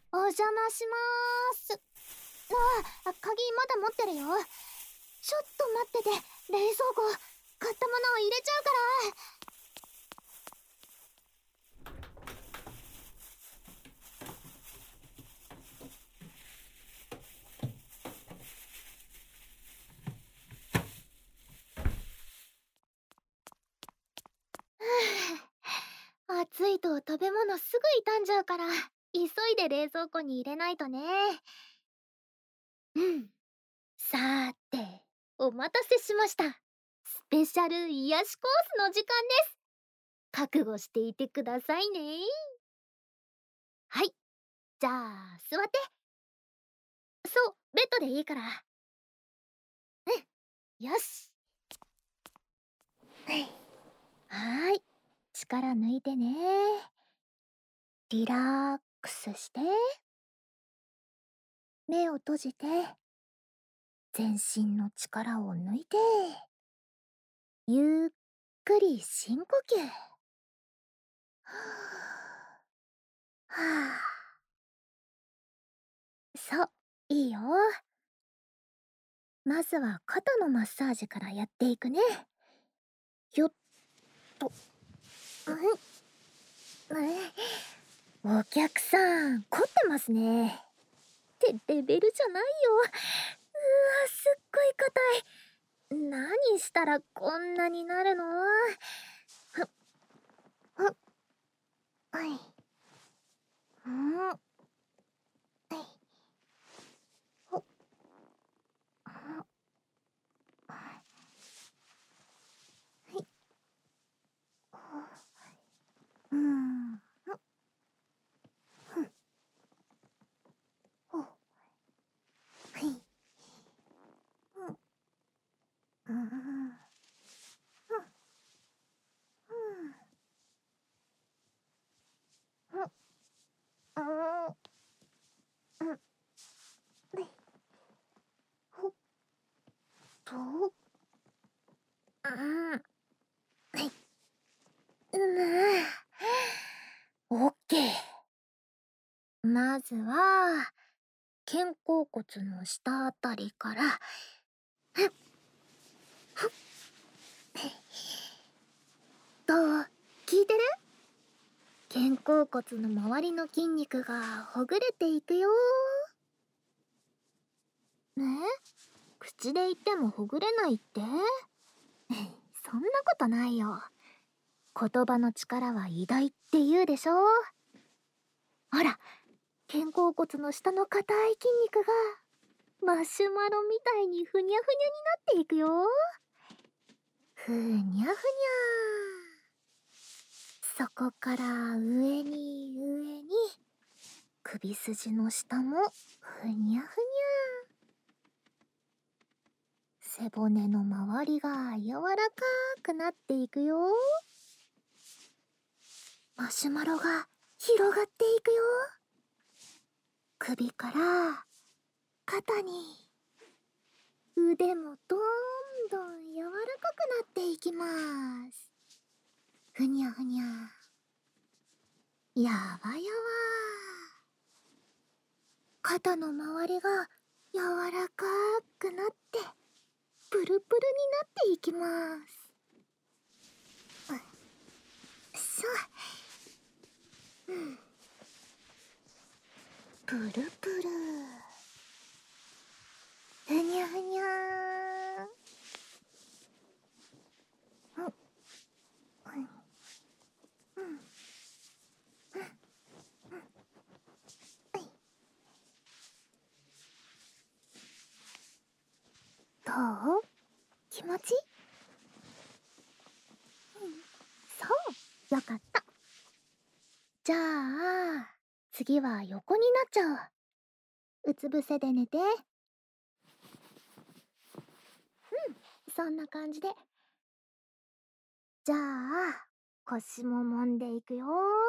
お邪魔しまーす。鍵まだ持ってるよ。ちょっと待ってて、冷蔵庫買ったものを入れちゃうから。暑いと食べ物すぐ傷んじゃうから、急いで冷蔵庫に入れないとね。さーて、お待たせしました。スペシャル癒しコースの時間です。覚悟していてくださいね。はい、じゃあ座って。そう、ベッドでいいから。よし。はーい、力抜いてね。リラックスして。目を閉じて。全身の力を抜いて。ゆっくり深呼吸。はあ。そう、いいよ。まずは肩のマッサージからやっていくね。よっと。お客さん、凝ってますね。ってレベルじゃないよ。すっごい硬い。何したらこんなになるの？はい。うん。はい。うん。と、はい。オッケー。まずは、肩甲骨の下あたりから、どう？聞いてる？肩甲骨の周りの筋肉がほぐれていくよ。ね？口で言ってもほぐれないって？そんなことないよ。言葉の力は偉大って言うでしょ。ほら、肩甲骨の下の硬い筋肉がマシュマロみたいにふにゃふにゃになっていくよ。ふにゃふにゃ。そこから上に上に、首筋の下もふにゃふにゃ。背骨の周りが柔らかくなっていくよ。マシュマロが広がっていくよ。首から肩に、腕もどんどん柔らかくなっていきます。ふにゃふにゃ。やばやば。肩の周りが柔らかくなって、プルプルになっていきます。そう。プルプル。ふにゃふにゃどう？気持ち？そう、よかった。じゃあ、次は横になっちゃう。うつ伏せで寝て。そんな感じで。じゃあ、腰も揉んでいくよ。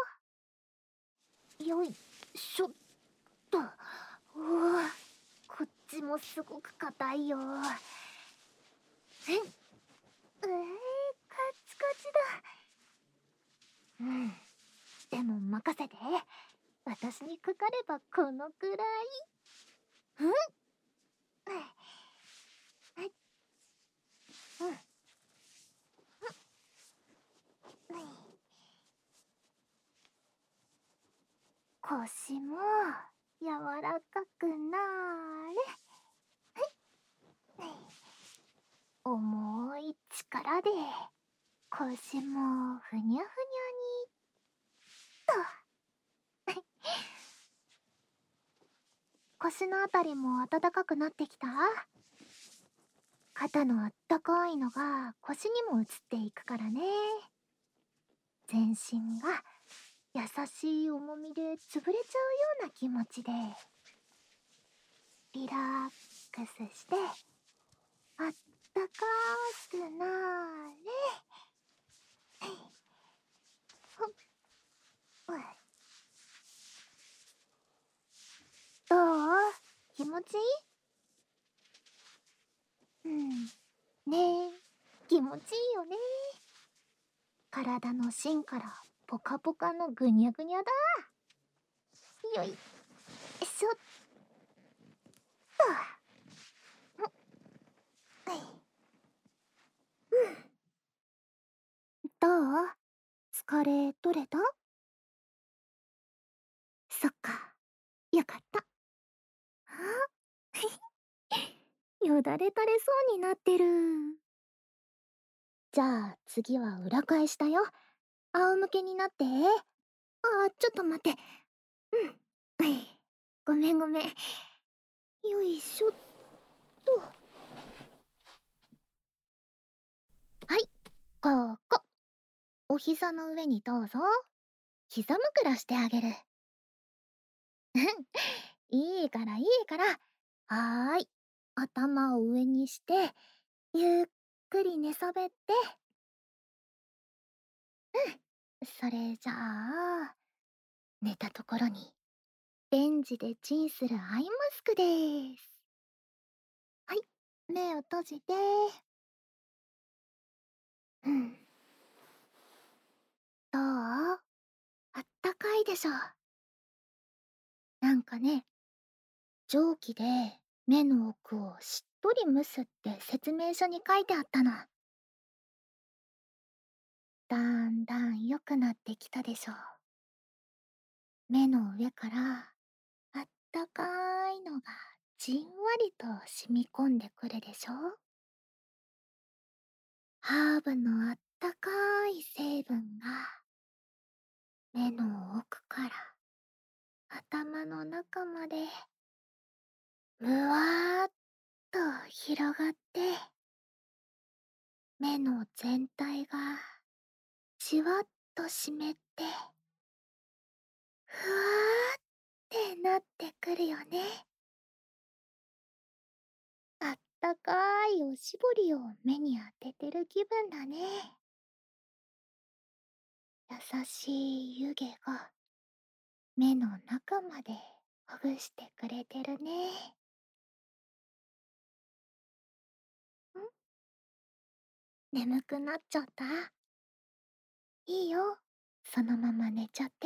よいしょっと。こっちもすごく硬いよ。カチカチだ。でも任せて。私私にかかればこのくらい。うん、うん、腰も柔らかくなーれ。重い力で腰もふにゃふにゃにと。腰のあたりも暖かくなってきた？肩のあったかいのが腰にも移っていくからね。全身が優しい重みで潰れちゃうような気持ちでリラックスしてあったかくなーれ。ほっ、どう？気持ちいい？ねえ、気持ちいいよね。体の芯からポカポカのぐにゃぐにゃだ。よいしょっと。どう？疲れ取れた？そっか、よかった。よだれ垂れそうになってる。じゃあ次は裏返しだよ。仰向けになって。ちょっと待って。うん。ごめんごめん。よいしょっと。はい、ここ。お膝の上にどうぞ。膝枕してあげる。いいからいいから。はーい。頭を上にして、ゆっくり寝そべって。それじゃあ、寝たところに、レンジでチンするアイマスクでーす。はい、目を閉じて。うん。どう？あったかいでしょ。なんかね、蒸気で目の奥をしっとり蒸すって説明書に書いてあったの。だんだん良くなってきたでしょ。目の上からあったかいのがじんわりと染み込んでくるでしょ。ハーブのあったかい成分が目の奥から頭の中までむわーっと広がって目の全体がじわっと湿ってふわーってなってくるよね。あったかいおしぼりを目に当ててる気分だね。優しい湯気が目の中までほぐしてくれてるね。眠くなっちゃった？いいよ。そのまま寝ちゃって。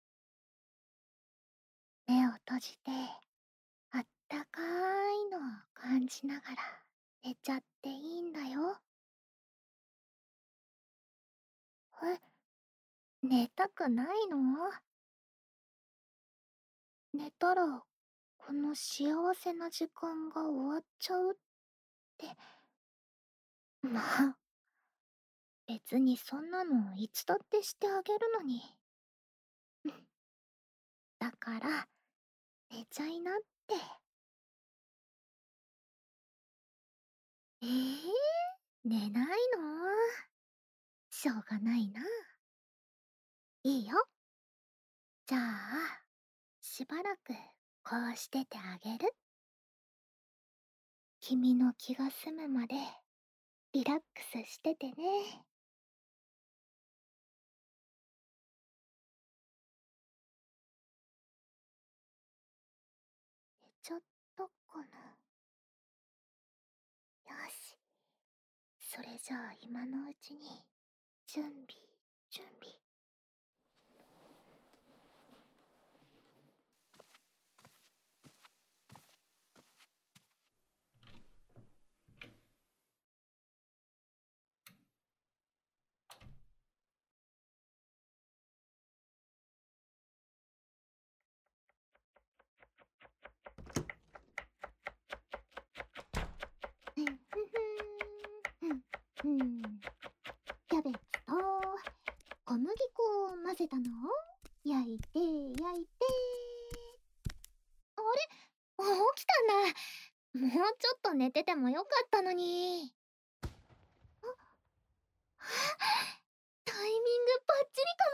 目を閉じて、あったかいのを感じながら寝ちゃっていいんだよ。え、寝たくないの？寝たら、この幸せな時間が終わっちゃうって。まあ、別にそんなのいつだってしてあげるのに。だから、寝ちゃいなって。寝ないの？しょうがないな。いいよ。じゃあ、しばらくこうしててあげる。君の気が済むまでリラックスしててね。寝ちゃったかな。よし。それじゃあ今のうちに準備。 うん。キャベツと小麦粉を混ぜたのを焼いて焼いて。あれ、起きたんだ。もうちょっと寝ててもよかったのに。タイミングバッチリか